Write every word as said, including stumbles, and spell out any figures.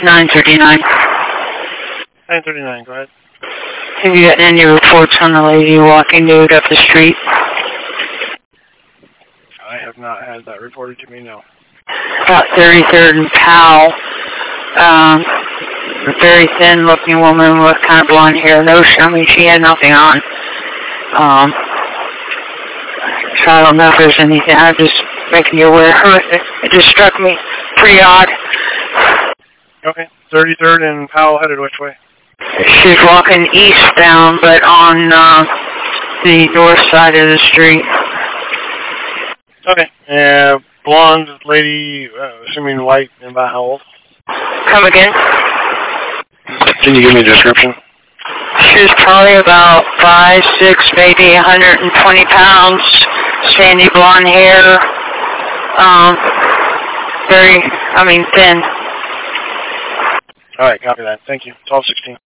nine thirty-nine. nine thirty-nine, go ahead. Have you gotten any reports on the lady walking nude up the street? I have not had that reported to me, no. About thirty-third and Powell. Um, a very thin-looking woman with kind of blonde hair. No, I mean, she had nothing on. Um, so I don't know if there's anything. I'm just making you aware of it. It just struck me pretty odd. Okay. thirty-third and Powell headed which way? She's walking eastbound, but on uh, the north side of the street. Okay. Uh, blonde lady, uh, assuming white, and about how old? Come again? Can you give me a description? She's probably about five, six, maybe one hundred twenty pounds, sandy blonde hair, um, very, I mean, thin. All right, copy that. Thank you. twelve sixteen.